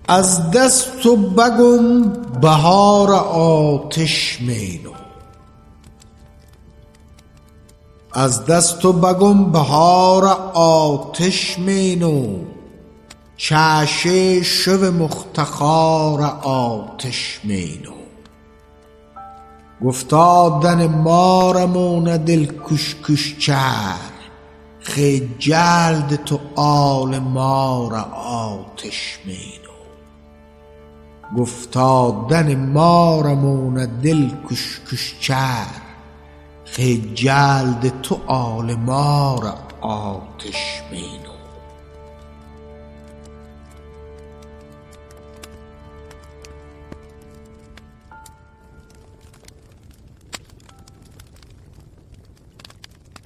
از دست و بگم بهار آتش مینو، از دست و بگم بهار آتش مینو، چشه شو مختخار آتش مینو. گفتا دن مارمون دل کش کش چر، خی جلد تو آل مار آتش مینو. گفتا دن مارمون دل کش کش چر، خی جلد تو آل مار آتش مینو.